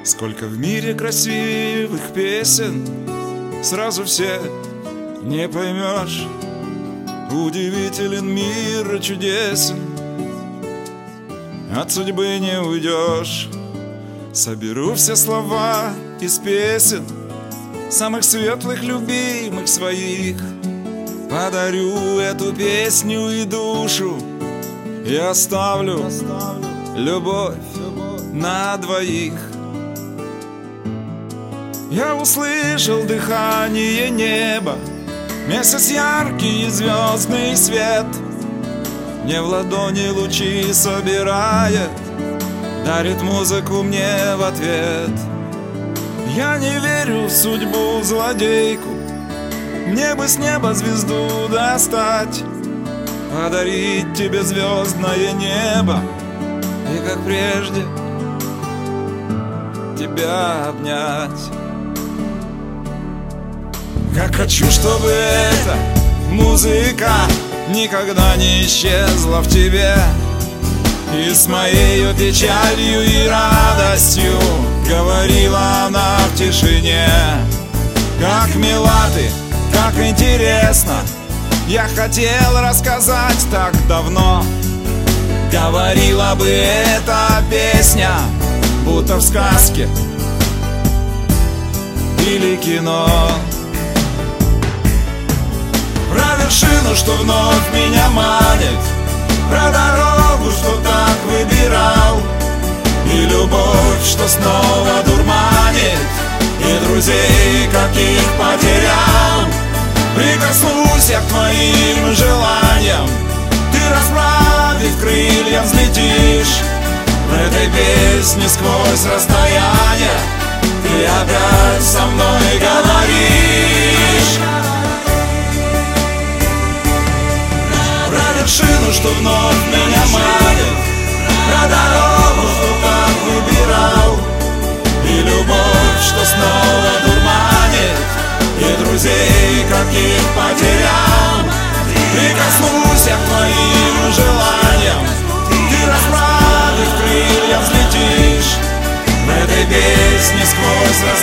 Сколько в мире красивых песен, сразу все не поймешь. Удивителен мир и чудесен, от судьбы не уйдешь. Соберу все слова из песен, самых светлых, любимых своих. Подарю эту песню и душу, и оставлю любовь на двоих. Я услышал дыхание неба, месяц яркий и звездный свет. Мне в ладони лучи собирает, дарит музыку мне в ответ. Я не верю в судьбу злодейку, мне бы с неба звезду достать, подарить тебе звездное небо и, как прежде, тебя обнять. Как хочу, чтобы эта музыка никогда не исчезла в тебе, и с моею печалью и радостью говорила она в тишине. Как мила ты, как интересно, я хотел рассказать так давно. Говорила бы эта песня, будто в сказке или кино. Про вершину, что вновь меня манит, про дорогу, что так выбирал, и любовь, что снова дурманит, и друзей, каких потерял. Прикоснусь я к твоим желаниям, ты, расправив крылья, взлетишь. В этой песне сквозь расстояние ты опять со мной говоришь. Про вершину, что вновь меня манит, про дорогу, что так выбирал, и любовь, что снова дурманит, и друзей, каких потерял. Прикоснусь я к твоим желаниям, ты, расправив крылья, взлетишь. В этой песне сквозь